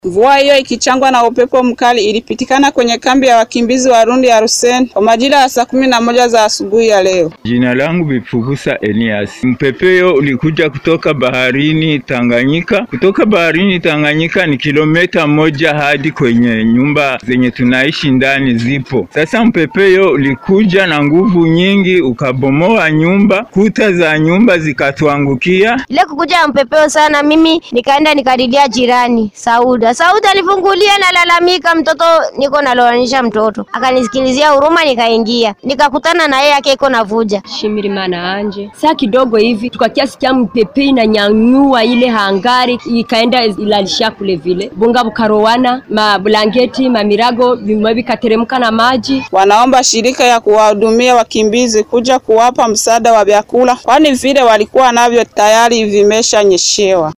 Mvua hiyo ikichangwa na upepo mkali ilipitikana kwenye kambi ya wakimbizi Warundi ya Ruseni kwa majira ya saa 11 za asubuhi ya leo. Jina langu Bifugusa Elias. Mpepeo ulikuja kutoka baharini Tanganyika. Kutoka baharini Tanganyika ni kilomita 1 hadi kwenye nyumba zenye tunaishi ndani zipo. Sasa mpepeo ulikuja na nguvu nyingi ukabomoa nyumba, kuta za nyumba zikatuangukia. Ile kukuja mpepeo sana, mimi nikaenda nikadidia jirani Sauda alifungulia na lalamika, mtoto niko naloanisha mtoto. Akanisikilizia huruma, nikaingia. Nikakutana na yeye yake iko navuja. Shimirimana anje. Saa kidogo hivi tukakiasi kia mpepei na nyanyua ile hangari ikaenda ilalisha kule vile. Bunga bukarowana, mablanketi, mamirago vikateremka na maji. Wanaomba shirika ya kuwahudumia wakimbizi kuja kuwapa msaada wa vyakula, kwani vile walikuwa navyo tayari vimeshanyeshewa.